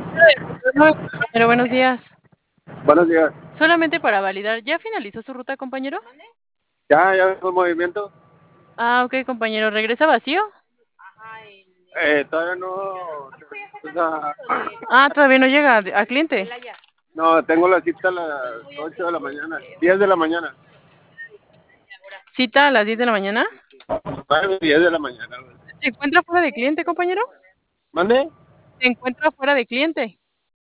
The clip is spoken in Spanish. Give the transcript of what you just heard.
Compañero, buenos días. Buenos días. Solamente para validar, ¿ya finalizó su ruta, compañero? Ya fue movimiento. Ah, ok, compañero. ¿Regresa vacío? Todavía no. O sea, Ah, todavía no llega a cliente. no, tengo la cita a las 8 de la mañana, 10 de la mañana. ¿Cita a las 10 de la mañana? 9, 10 de la mañana. Güey. ¿Se encuentra fuera de cliente, compañero? ¿Mande? ¿Se encuentra fuera de cliente?